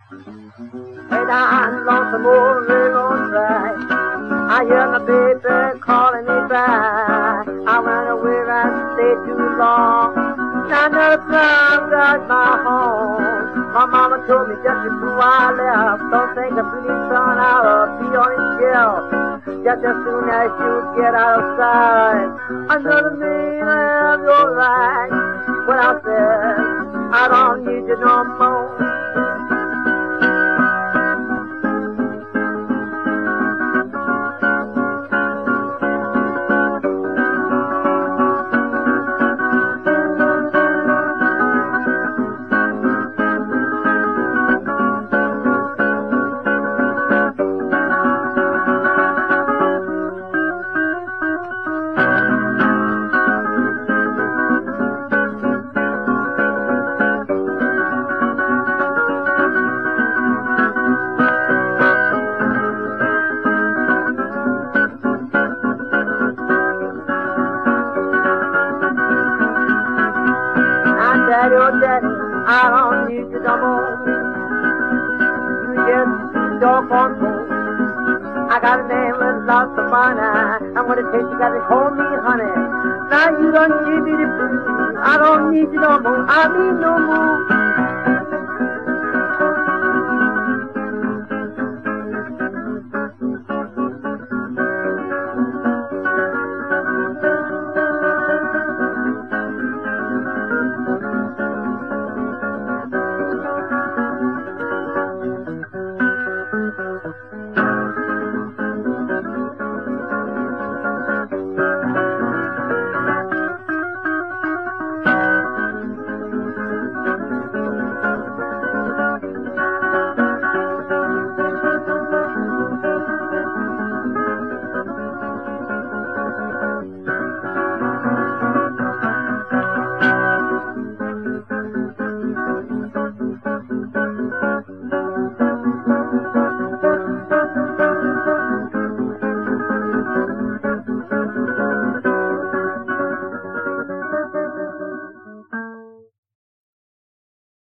Way down Lonesome Old Railroad track, I hear my baby calling me back. I went away and stayed too long. Now another time got my home. My mama told me just before I left, don't think the pretty son I'll be on his shelf. Just as soon as you get outside, another man have your right. When I said, I don't need you no more. Daddy, oh daddy, I don't need you no more. You just talk on phone. I got a name with lots of money. I'm gonna take you, gotta call me honey. Now you don't need me to prove. I don't need you no more. I need no more.